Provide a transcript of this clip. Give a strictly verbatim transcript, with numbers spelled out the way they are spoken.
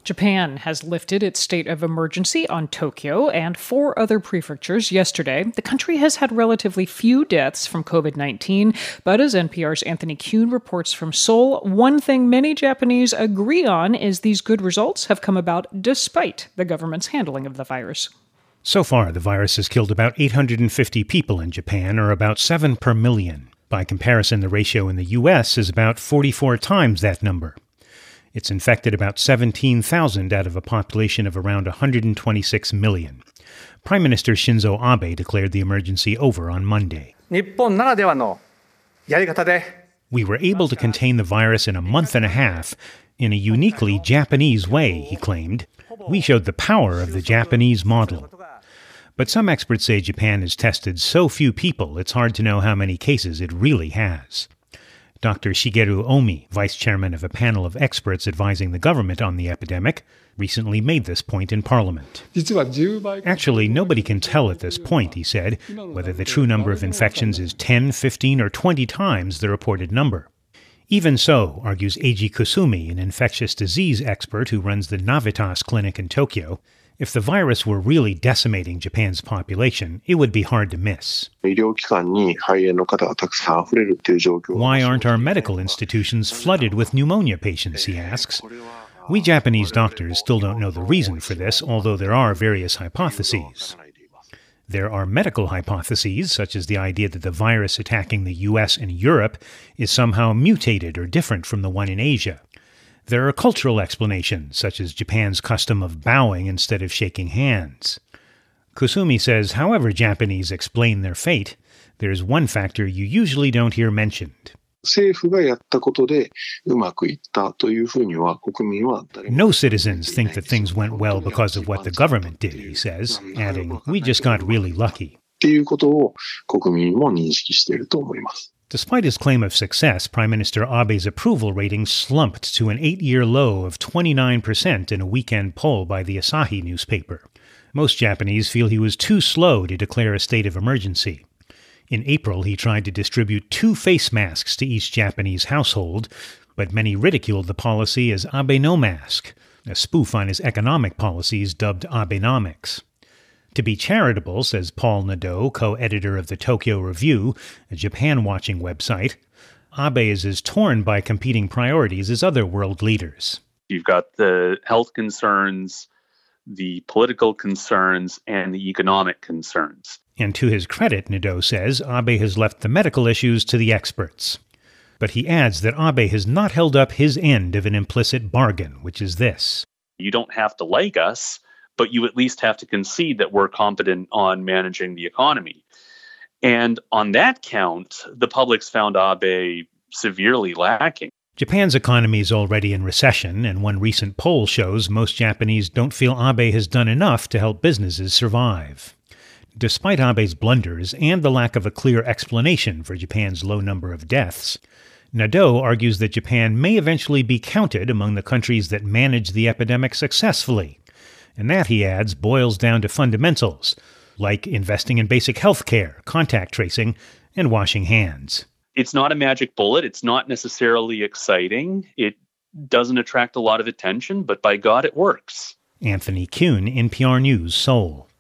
Japan has lifted its state of emergency on Tokyo and four other prefectures yesterday. The country has had relatively few deaths from covid nineteen, but as N P R's Anthony Kuhn reports from Seoul, one thing many Japanese agree on is these good results have come about despite the government's handling of the virus. So far, the virus has killed about eight hundred fifty people in Japan, or about seven per million. By comparison, the ratio in the U S is about forty-four times that number. It's infected about seventeen thousand out of a population of around one hundred twenty-six million. Prime Minister Shinzo Abe declared the emergency over on Monday. We were able to contain the virus in a month and a half in a uniquely Japanese way, he claimed. We showed the power of the Japanese model. But some experts say Japan has tested so few people it's hard to know how many cases it really has. Doctor Shigeru Omi, vice chairman of a panel of experts advising the government on the epidemic, recently made this point in Parliament. Actually, nobody can tell at this point, he said, whether the true number of infections is ten, fifteen, or twenty times the reported number. Even so, argues Eiji Kusumi, an infectious disease expert who runs the Navitas Clinic in Tokyo, if the virus were really decimating Japan's population, it would be hard to miss. Why aren't our medical institutions flooded with pneumonia patients, he asks. We Japanese doctors still don't know the reason for this, although there are various hypotheses. There are medical hypotheses, such as the idea that the virus attacking the U S and Europe is somehow mutated or different from the one in Asia. There are cultural explanations, such as Japan's custom of bowing instead of shaking hands. Kusumi says however Japanese explain their fate, there's one factor you usually don't hear mentioned. No citizens think that things went well because of what the government did, he says, adding, we just got really lucky. Despite his claim of success, Prime Minister Abe's approval rating slumped to an eight-year low of twenty-nine percent in a weekend poll by the Asahi newspaper. Most Japanese feel he was too slow to declare a state of emergency. In April, he tried to distribute two face masks to each Japanese household, but many ridiculed the policy as Abe no mask, a spoof on his economic policies dubbed Abenomics. To be charitable, says Paul Nadeau, co-editor of the Tokyo Review, a Japan-watching website, Abe is as torn by competing priorities as other world leaders. You've got the health concerns, the political concerns, and the economic concerns. And to his credit, Nadeau says, Abe has left the medical issues to the experts. But he adds that Abe has not held up his end of an implicit bargain, which is this. You don't have to like us, but you at least have to concede that we're competent on managing the economy. And on that count, the public's found Abe severely lacking. Japan's economy is already in recession, and one recent poll shows most Japanese don't feel Abe has done enough to help businesses survive. Despite Abe's blunders and the lack of a clear explanation for Japan's low number of deaths, Nadeau argues that Japan may eventually be counted among the countries that manage the epidemic successfully. And that, he adds, boils down to fundamentals, like investing in basic health care, contact tracing, and washing hands. It's not a magic bullet. It's not necessarily exciting. It doesn't attract a lot of attention, but by God, it works. Anthony Kuhn, N P R News, Seoul.